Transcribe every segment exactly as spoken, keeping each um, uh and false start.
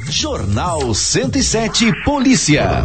Jornal cento e sete Polícia.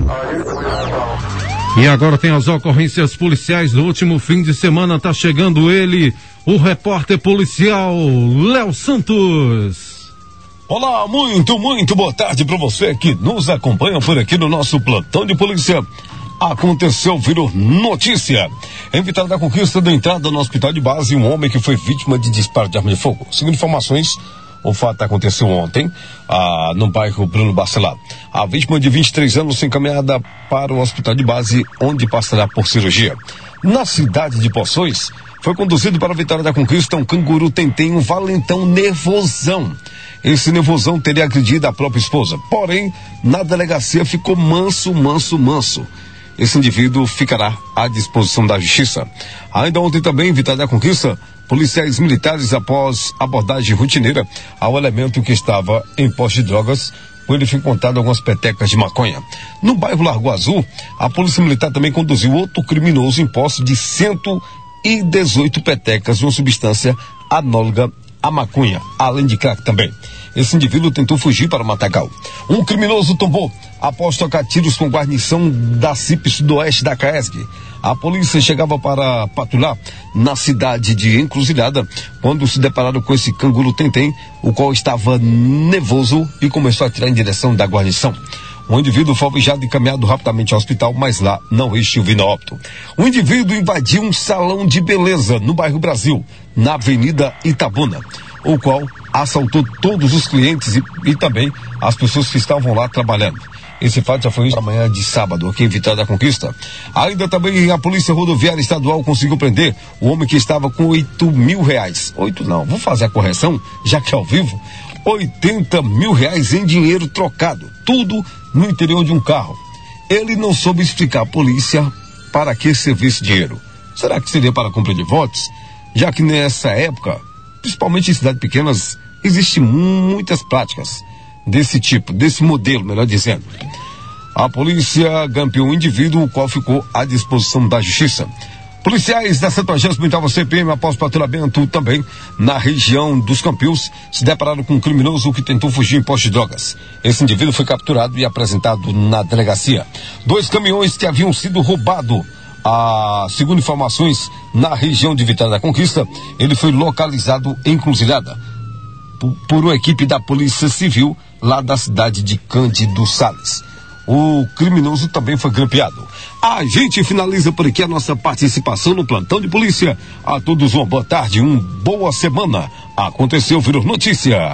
E agora tem as ocorrências policiais do último fim de semana. Tá chegando ele, o repórter policial Léo Santos. Olá, muito, muito boa tarde para você que nos acompanha por aqui no nosso plantão de polícia. Aconteceu, virou notícia. Em Vitória da Conquista, da entrada no hospital de base, um homem que foi vítima de disparo de arma de fogo. Segundo informações, o fato aconteceu ontem, ah, no bairro Bruno Bacelar. A vítima de vinte e três anos foi encaminhada para o hospital de base, onde passará por cirurgia. Na cidade de Poções, foi conduzido para a Vitória da Conquista um canguru tentem, um valentão nervosão. Esse nervosão teria agredido a própria esposa. Porém, na delegacia ficou manso, manso, manso. Esse indivíduo ficará à disposição da justiça. Ainda ontem também, em Vitória da Conquista, policiais militares, após abordagem rotineira ao elemento que estava em posse de drogas, com ele foi encontrado algumas petecas de maconha. No bairro Largo Azul, a polícia militar também conduziu outro criminoso em posse de cento e dezoito petecas de uma substância análoga à maconha, além de crack também. Esse indivíduo tentou fugir para o Matagal. Um criminoso tombou após tocar tiros com guarnição da C I P Sudoeste da CAESG. A polícia chegava para patrulhar na cidade de Encruzilhada quando se depararam com esse canguru tentem, o qual estava nervoso e começou a atirar em direção da guarnição. O indivíduo foi alvejado e encaminhado rapidamente ao hospital, mas lá não existiu vindo a óbito. O indivíduo invadiu um salão de beleza no bairro Brasil, na Avenida Itabuna, o qual assaltou todos os clientes e, e também as pessoas que estavam lá trabalhando. Esse fato já foi na manhã de sábado, aqui em Vitória da Conquista. Ainda também a Polícia Rodoviária Estadual conseguiu prender o homem que estava com oito mil reais. Oito não, vou fazer a correção, já que é ao vivo. oitenta mil reais em dinheiro trocado. Tudo no interior de um carro. Ele não soube explicar à polícia para que servia esse dinheiro. Será que seria para compra de votos? Já que nessa época, principalmente em cidades pequenas, existem muitas práticas desse tipo, desse modelo, melhor dizendo. A polícia grampeou um indivíduo, o qual ficou à disposição da justiça. Policiais da setagésima oitava C P M, após patrulhamento também na região dos Campios, se depararam com um criminoso que tentou fugir em poste de drogas. Esse indivíduo foi capturado e apresentado na delegacia. Dois caminhões que haviam sido roubados, ah, segundo informações, na região de Vitória da Conquista, ele foi localizado em Cruzilhada por, por uma equipe da Polícia Civil lá da cidade de Cândido Sales. O criminoso também foi grampeado. A gente finaliza por aqui a nossa participação no plantão de polícia. A todos uma boa tarde, uma boa semana. Aconteceu, virou notícia.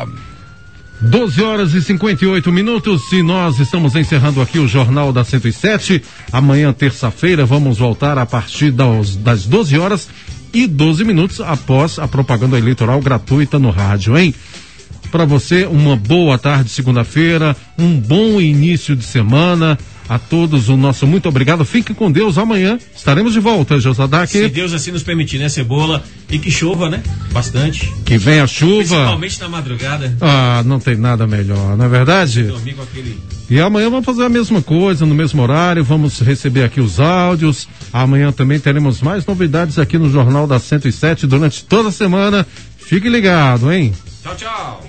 doze horas e cinquenta e oito minutos e nós estamos encerrando aqui o Jornal da cento e sete. Amanhã, terça-feira, vamos voltar a partir das, das doze horas e doze minutos após a propaganda eleitoral gratuita no rádio, hein? Para você, uma boa tarde, segunda-feira, um bom início de semana. A todos, o nosso muito obrigado. Fique com Deus. Amanhã estaremos de volta, Josadac. Se Deus assim nos permitir, né, Cebola? E que chova, né? Bastante. Que venha a chuva. Principalmente na madrugada. Ah, não tem nada melhor, não é verdade? Dormir com aquele... E amanhã vamos fazer a mesma coisa, no mesmo horário. Vamos receber aqui os áudios. Amanhã também teremos mais novidades aqui no Jornal da cento e sete durante toda a semana. Fique ligado, hein? Tchau, tchau.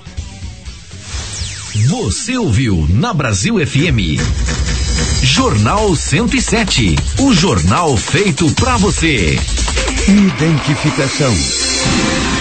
Você ouviu na Brasil F M Jornal cento e sete, o jornal feito pra você. Identificação.